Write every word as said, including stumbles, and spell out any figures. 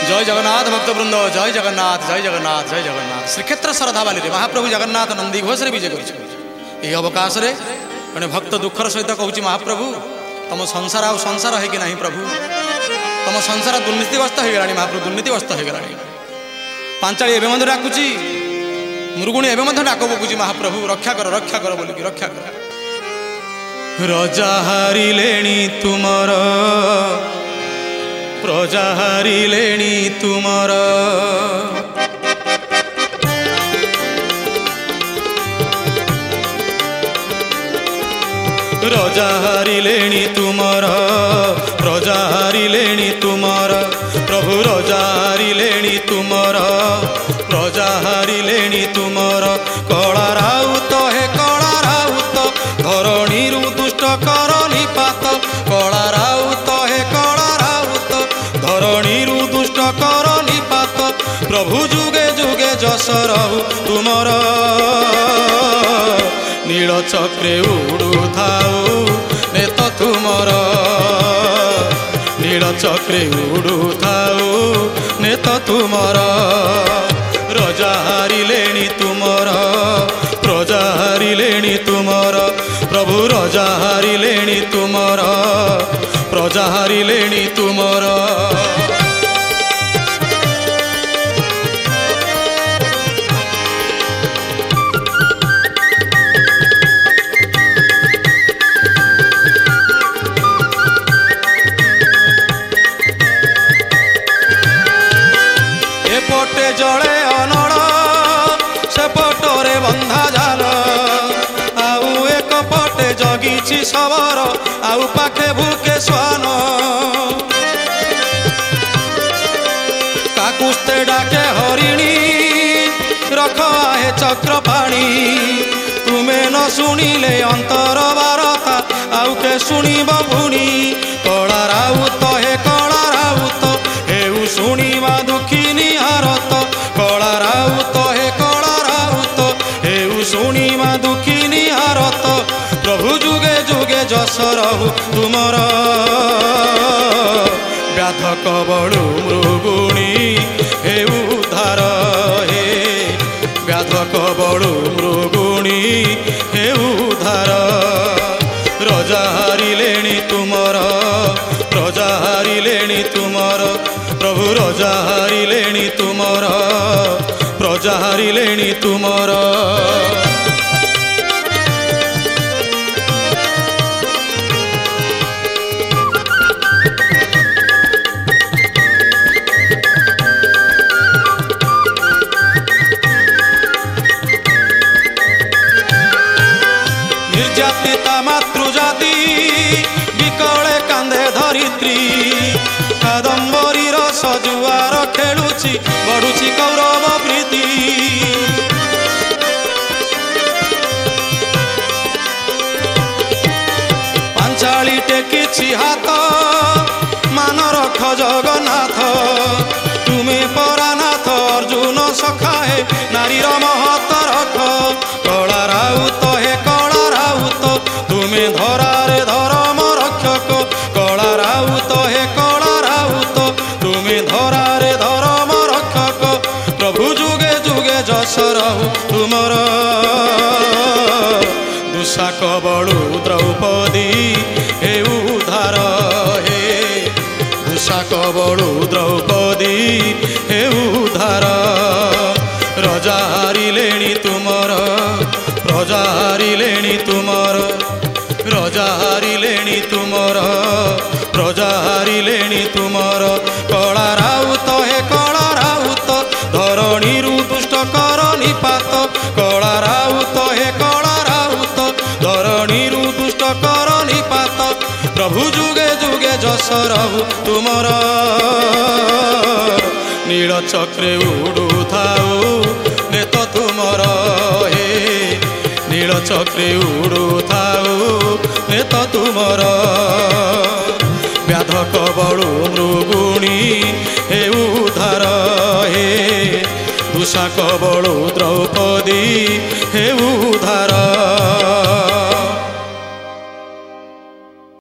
जय जगन्नाथ भक्तवृंद जय जगन्नाथ जय जगन्नाथ जय जगन्नाथ श्रीक्षेत्र श्रद्धावाली महाप्रभु जगन्नाथ नंदी घोष विजय कर अवकाश रे मैंने भक्त दुखर सहित कहूँ महाप्रभु तुम संसार आ संसार है कि नहीं प्रभु तुम संसार दुर्नीतिग्रस्त हो गला महाप्रभु दुर्नीतिग्रस्त हो गला पांचाली एवं मध्य डाकुची मृगुणी एवं डाक पकुची महाप्रभु रक्षा कर रक्षा कर बोलिकी रक्षा कर रजा हारिलेणी तुमर प्रजा हारिलेणी तुमर रजा हारिलेणी तुमर प्रजा हारिलेणी तुमर प्रभु रजा हारिलेणी तुमर प्रजा हारिलेणी तुमर कला राउत हे कला राउत धरणी दुष्ट कर निपात कला राउत हे कला राउत धरणी दुष्ट कर निपात प्रभु जुगे जुगे जस रहु तुमर नील चक्रे उड़ू थाऊ नेत तुमर नील चक्रे उड़ू थाऊ नेत तुमर रजा हारिलेणी तुमर प्रजा हारिलेणी तुमर प्रभु रजा हारिलेणी तुमर प्रजा हारिलेणी तुमर एपटे जड़े अनड़ सेपटरे बंधा जाल आउ एक पटे जगिछि सबर आउ पाखे भूके स्वान काकुस्ते डाके हरिणी रख आहे चक्र पाणी तुमे न शुणिले अंतर बारता आउ के शुणिब भुणी कला राउत हे कला राउत हेउ शुणिबा दुखिनी हारत कला राउत हे कला राउत हेउ शुणिबा दुखिनी हारत प्रभु जुगे जुगे जस रहु तुमर व्याधक बड़ू मृगुणी हेउ उद्धार हे व्याधक बड़ू मृगुणी हेउ उद्धार रजा हारिलेणी तुमर प्रजा हारिलेणी तुमर प्रभु रजा हारिलेणी तुमर प्रजा हारिलेणी तुमर निर्यातिता मातृजाति विकले कांधे धरित्री कादम्बरीर सजुआर खेलुची बढ़ुची कौरव प्रीति पांचाली टेकिछि हाथ मान रख जगन्नाथ तुमे परानाथ अर्जुन सखाए नारीर महत रख कला राउत हे कला राउत तुमे धरारे धर्म रक्षक कला राउत हे कला राउत तुमे धरारे धर्म रक्षक प्रभु जुगे जुगे जस रहु तुमर दुशाक बड़ू द्रौपदी हे उद्धार हे दुशाक बड़ू द्रौपदी हे उद्धार रजा हारिलेणी तुमर प्रजा हारिलेणी तुमर रजा हारिलेणी तुमर प्रजा हारिलेणी तुमर कला राउत हे कला राउत धरणी दुष्ट कर निपात कला राउत हे कला राउत धरणी दुष्ट कर निपात प्रभु जुगे जुगे जस रहु तुमर नील चक्रे उड़ू थाऊ नेत तुमर हे नील चक्रे उड़ू थाऊ नेत तुमर व्याधक बड़ू मृगुणी हे उद्धार हे दुशाक बड़ू द्रौपदी हे उद्धार।